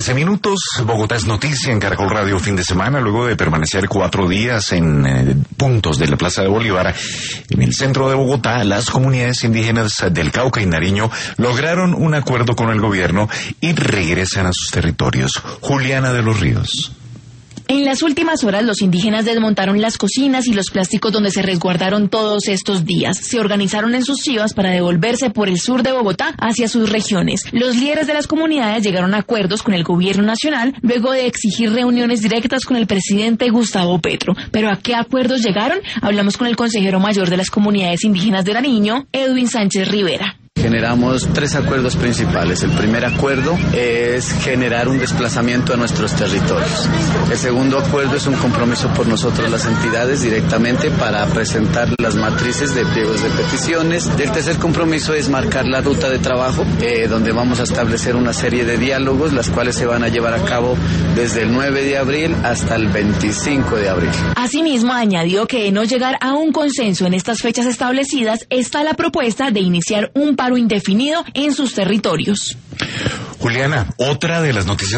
Hace minutos, Bogotá es noticia en Caracol Radio fin de semana, luego de permanecer 4 días en puntos de la Plaza de Bolívar. En el centro de Bogotá, las comunidades indígenas del Cauca y Nariño lograron un acuerdo con el gobierno y regresan a sus territorios. Juliana de los Ríos. En las últimas horas, los indígenas desmontaron las cocinas y los plásticos donde se resguardaron todos estos días. Se organizaron en sus chivas para devolverse por el sur de Bogotá hacia sus regiones. Los líderes de las comunidades llegaron a acuerdos con el gobierno nacional luego de exigir reuniones directas con el presidente Gustavo Petro. ¿Pero a qué acuerdos llegaron? Hablamos con el consejero mayor de las comunidades indígenas de Nariño, Edwin Sánchez Rivera. Generamos 3 acuerdos principales. El primer acuerdo es generar un desplazamiento a nuestros territorios. El segundo acuerdo es un compromiso por nosotros las entidades directamente para presentar las matrices de pliegos de peticiones. Y el tercer compromiso es marcar la ruta de trabajo, donde vamos a establecer una serie de diálogos, las cuales se van a llevar a cabo desde el 9 de abril hasta el 25 de abril. Asimismo, añadió que de no llegar a un consenso en estas fechas establecidas, está la propuesta de iniciar un paro indefinido en sus territorios. Juliana, otra de las noticias